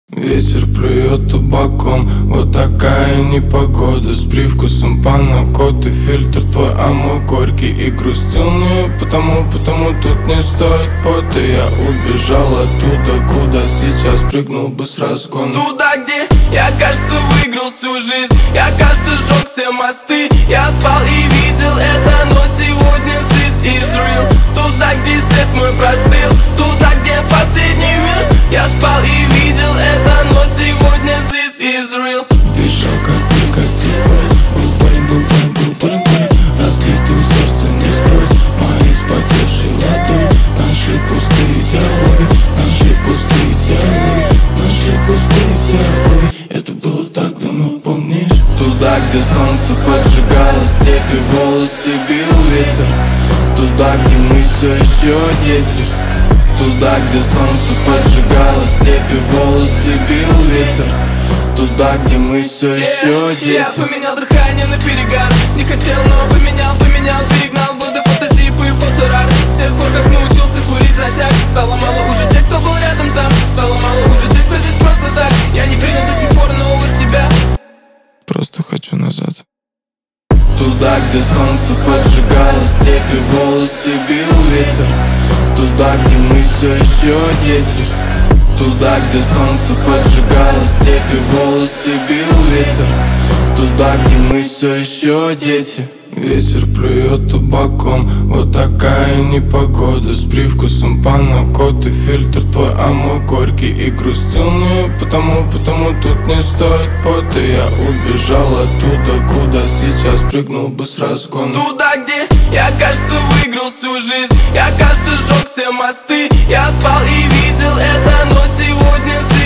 Ветер плюет табаком, вот такая непогода. С привкусом панакоты, фильтр твой, а мой горький. И грустил не потому тут не стоит пота. Я убежал оттуда, куда сейчас прыгнул бы с разгона. Туда, где я, кажется, выиграл всю жизнь. Я, кажется, сжег все мосты. Я спал и видел это, но сегодня жизнь is real. Туда, где свет мой простыл, туда, где последний мир. Я спал и видел это, но сегодня жизнь is real. Бежал как прикатил парень. Был парень. Разбитое сердце не скроет мои вспотевшие ладони. Наши пустые диалоги. Это было так давно, помнишь? Туда, где солнце поджигало степи, волосы бил ветер. Туда, где мы все еще дети. Туда, где солнце поджигало степи, волосы бил ветер. Туда, где мы все еще дети. Я поменял дыхание на перегар. Не хотел, но поменял, перегнал годы фотосипы и фоторар. С тех пор, как научился курить затяг, стало мало уже тех, кто был рядом там. Стало мало уже тех, кто здесь просто так. Я не принял до сих пор нового себя. Просто хочу назад. Туда, где солнце поджигало степи, волосы бил ветер. Туда, где мы все еще дети. Туда, где солнце поджигало степи, волосы бил ветер. Туда, где мы все еще дети. Ветер плюет табаком, вот такая непогода. С привкусом панакоты, фильтр твой, а мой горький. И грустил не потому тут не стоит пота. Я убежал оттуда, куда сейчас прыгнул бы с разгона. Туда, где я, кажется, выиграл всю жизнь. Я, кажется, сжег все мосты. Я спал и видел это, но сегодня